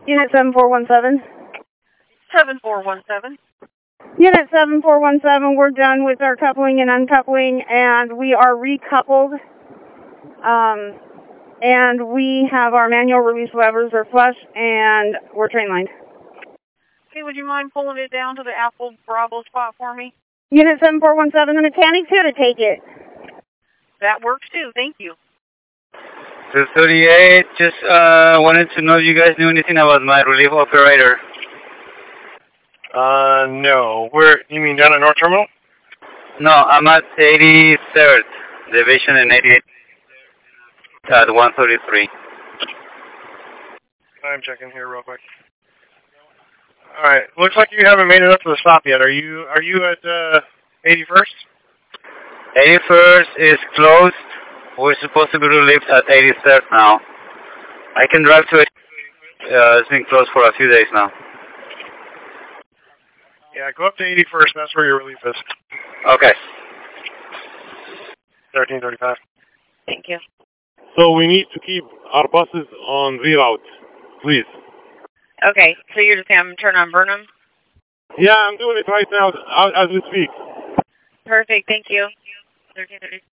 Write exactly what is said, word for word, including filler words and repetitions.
Unit seven four one seven. seven four one seven. Unit seven four one seven, we're done with our coupling and uncoupling, and we are recoupled. Um, and we have our manual release levers are flush, and we're train lined. Okay, would you mind pulling it down to the Apple Bravo spot for me? Unit seven four one seven, the mechanic's here to take it. That works too, thank you. two thirty-eight, just uh, wanted to know if you guys knew anything about my relief operator. Uh, no. Where, you mean down at North Terminal? No, I'm at eighty-third Division and eighty-eighth at one thirty-three. I'm checking here real quick. Alright, looks like you haven't made it up to the stop yet. Are you, are you at, uh, eighty-first? eighty-first is closed. We're supposed to be relieved at eighty-third now. I can drive to it. Uh, it's been closed for a few days now. Yeah, go up to eighty-first. That's where your relief is. Okay. thirteen thirty-five. Thank you. So we need to keep our buses on reroute, please. Okay, so you're just going to turn on Burnham? Yeah, I'm doing it right now as we speak. Perfect, thank you. thirteen thirty.